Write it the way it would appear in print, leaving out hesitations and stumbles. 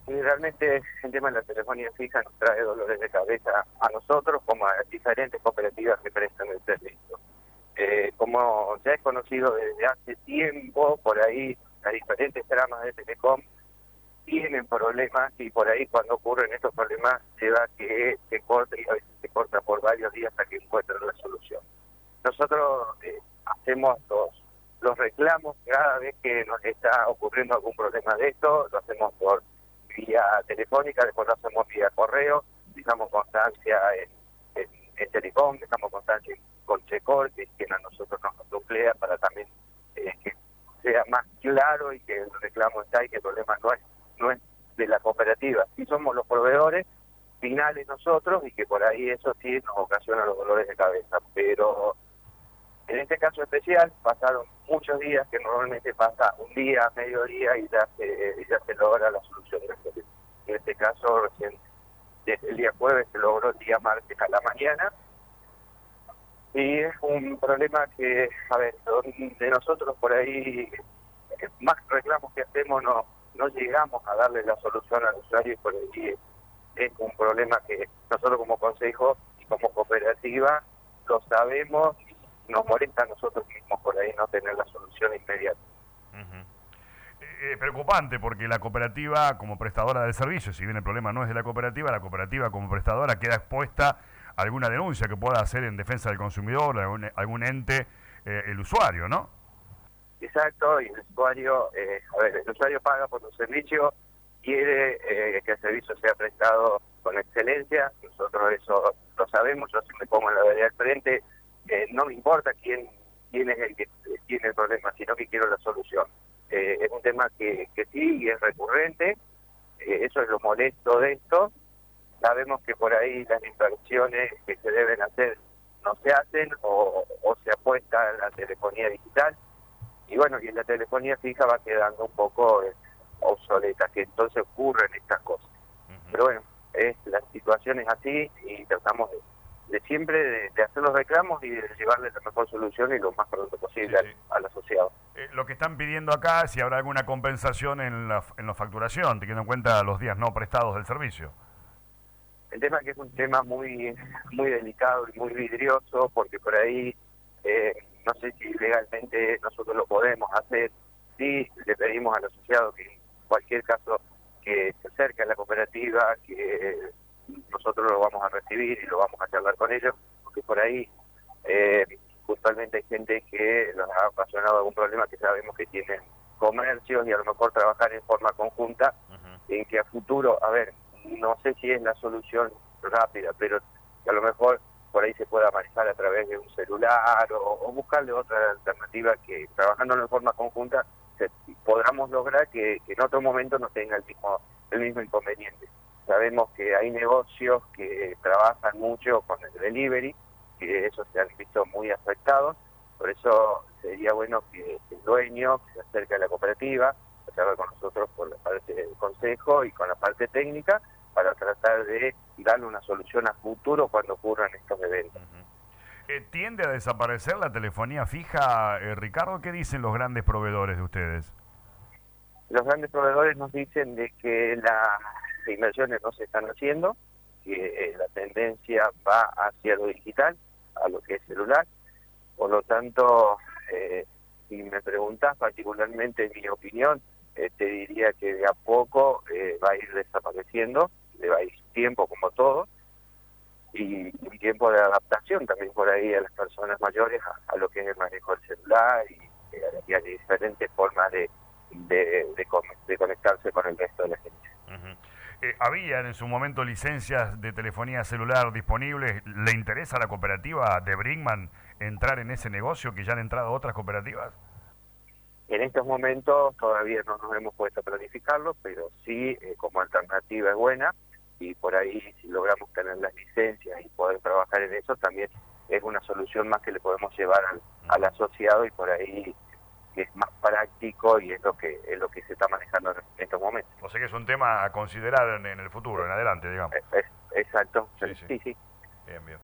Y realmente el tema de la telefonía fija nos trae dolores de cabeza a nosotros como a diferentes cooperativas que prestan el servicio. Como ya es conocido desde hace tiempo, por ahí las diferentes tramas de Telecom tienen problemas y por ahí cuando ocurren estos problemas lleva a que se corte y a veces se corta por varios días hasta que encuentren la solución. Nosotros hacemos los reclamos cada vez que nos está ocurriendo algún problema de esto, lo hacemos por vía telefónica, después lo hacemos vía correo, dejamos constancia en Telecom, dejamos constancia con Checor, que es quien a nosotros nos nuclea para también que sea más claro y que el reclamo está y que el problema no es de la cooperativa. Sí somos los proveedores finales nosotros y que por ahí eso sí nos ocasiona los dolores de cabeza, pero en este caso especial pasaron muchos días, que normalmente pasa un día, mediodía y ya se logra la solución del problema. En este caso recién desde el día jueves se logró el día martes a la mañana y es un problema que, a ver, de nosotros por ahí más reclamos que hacemos no llegamos a darle la solución al usuario y por ahí es un problema que nosotros como consejo y como cooperativa lo sabemos y nos molesta a nosotros mismos por ahí no tener la solución inmediata. Preocupante porque la cooperativa como prestadora de servicios, si bien el problema no es de la cooperativa como prestadora queda expuesta a alguna denuncia que pueda hacer en defensa del consumidor, algún ente, el usuario, ¿no? Exacto, y el usuario, el usuario paga por un servicio, quiere que el servicio sea prestado con excelencia, nosotros eso lo sabemos, yo si me pongo en la vereda del frente, no me importa quién es el que tiene el problema, sino que quiero la solución. Es un tema que sí y es recurrente, eso es lo molesto de esto. Sabemos que por ahí las inversiones que se deben hacer no se hacen o se apuesta a la telefonía digital y bueno, y la telefonía fija va quedando un poco obsoleta, que entonces ocurren estas cosas. Pero bueno, la situación es así y tratamos de siempre de hacer los reclamos y de llevarle la mejor solución y lo más pronto posible al asociado. Lo que están pidiendo acá, si habrá alguna compensación en la facturación, teniendo en cuenta los días no prestados del servicio. El tema es que es un tema muy delicado y muy vidrioso, porque por ahí no sé si legalmente nosotros lo podemos hacer. Sí, le pedimos al asociado que en cualquier caso que se acerque a la cooperativa, que nosotros lo vamos a recibir y lo vamos a charlar con ellos, porque por ahí justamente hay gente que nos ha ocasionado algún problema que sabemos que tienen comercios y a lo mejor trabajar en forma conjunta, en que a futuro, a ver, no sé si es la solución rápida, pero que a lo mejor por ahí se pueda manejar a través de un celular o buscarle otra alternativa que trabajando en forma conjunta podamos lograr que en otro momento no tenga el mismo inconveniente. Sabemos que hay negocios que trabajan mucho con el delivery, que esos se han visto muy afectados, por eso sería bueno que el dueño se acerque a la cooperativa, se haga con nosotros por la parte del consejo y con la parte técnica, para tratar de darle una solución a futuro cuando ocurran estos eventos. ¿Tiende a desaparecer la telefonía fija, Ricardo? ¿Qué dicen los grandes proveedores de ustedes? Los grandes proveedores nos dicen de que las inversiones no se están haciendo, que la tendencia va hacia lo digital, a lo que es celular. Por lo tanto, si me preguntas particularmente mi opinión, te diría que de a poco va a ir desapareciendo, le va a ir tiempo como todo, y un tiempo de adaptación también por ahí a las personas mayores a lo que es el manejo del celular y a diferentes formas de conectarse con el resto de la gente. ¿Habían en su momento licencias de telefonía celular disponibles? ¿Le interesa a la cooperativa de Brinkmann entrar en ese negocio que ya han entrado otras cooperativas? En estos momentos todavía no nos hemos puesto a planificarlo, pero sí como alternativa es buena y por ahí si logramos tener las licencias y poder trabajar en eso también es una solución más que le podemos llevar al asociado y por ahí es más práctico y es lo que se está manejando en estos momentos. O sea que es un tema a considerar en el futuro, en adelante, digamos. Exacto, sí. Bien, bien.